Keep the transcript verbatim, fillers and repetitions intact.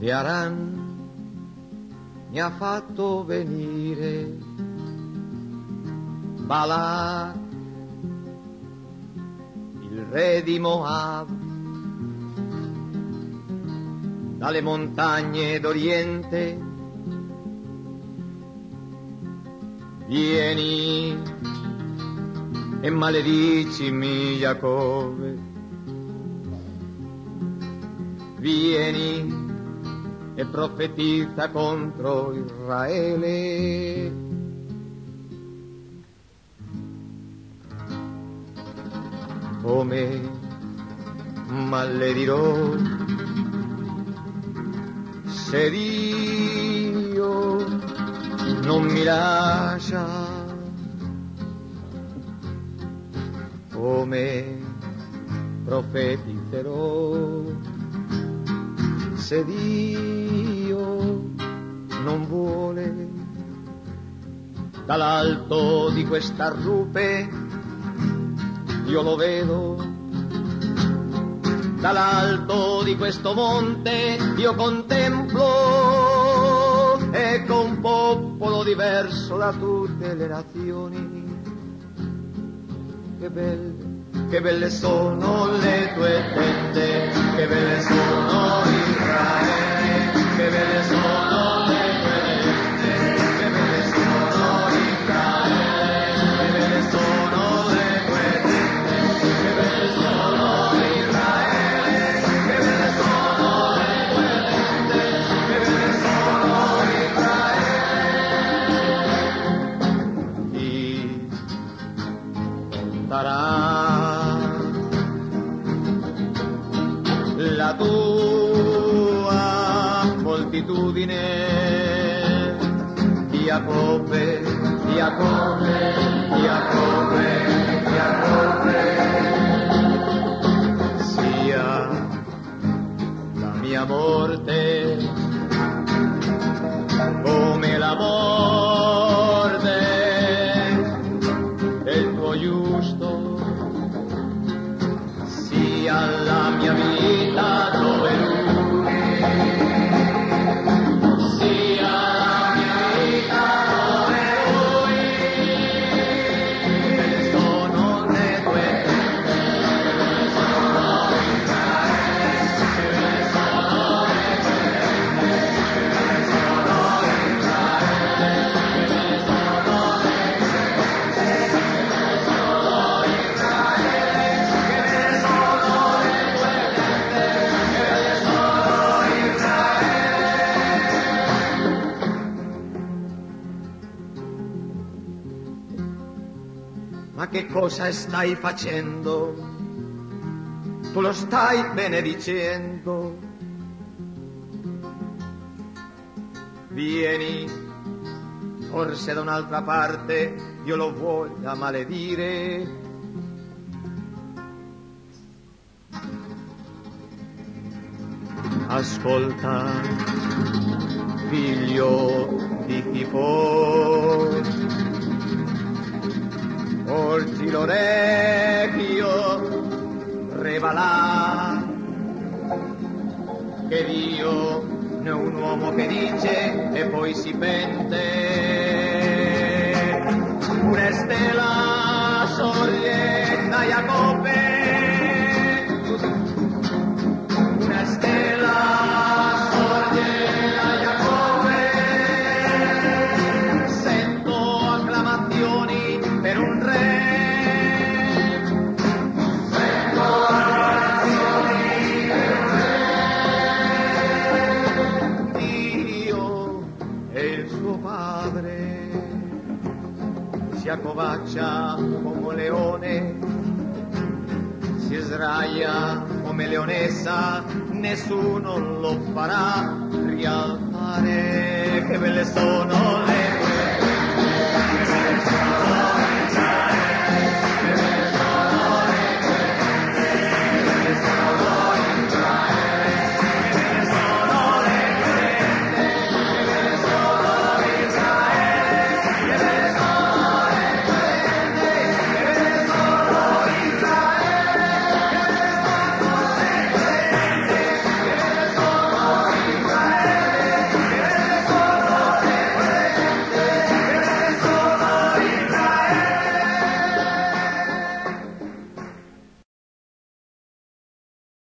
E Aran mi ha fatto venire Balak, il re di Moab, dalle montagne d'Oriente. Vieni e maledicimi, Giacobbe, vieni e profetizza contro Israele. Come maledirò se Dio non mi lascia, come profetizzerò se Dio non vuole. Dall'alto di questa rupe io lo vedo, dall'alto di questo monte io contemplo, ecco un popolo diverso da tutte le nazioni. Che belle, che belle sono le tue tende, che belle sono Israele, che belle sono le tue tende, che belle sono Israele, che belle sono le tue tende, che belle sono Israele, che belle sono le tue tende, che belle sono Israele. Chi darà la tua moltitudine, Giacobbe, Giacobbe, Giacobbe, Giacobbe, sia la mia morte come la morte del tuo giusto, sia la mia vita dove lui, sia la mia vita dove lui. Che belle sono le tue tende, che belle sono Israele, che belle sono le tue tende, che belle sono Israele, che belle sono le tue tende, che belle sono Israele, che belle sono le tue tende, che belle sono Israele. Ma che cosa stai facendo? Tu lo stai benedicendo. Vieni, forse da un'altra parte Dio lo voglia maledire. Ascolta, figlio di Chifo, porti l'orecchio, revala che Dio non è un uomo che dice e poi si pente. Una stella sorge da Giacobbe, una stella sorge da Giacobbe, sento acclamazioni per un re, sento acclamazioni per un re. Dio è il suo padre, si accovaccia come leone, si sdraia come leonessa, nessuno lo farà rialzare. Che belle sono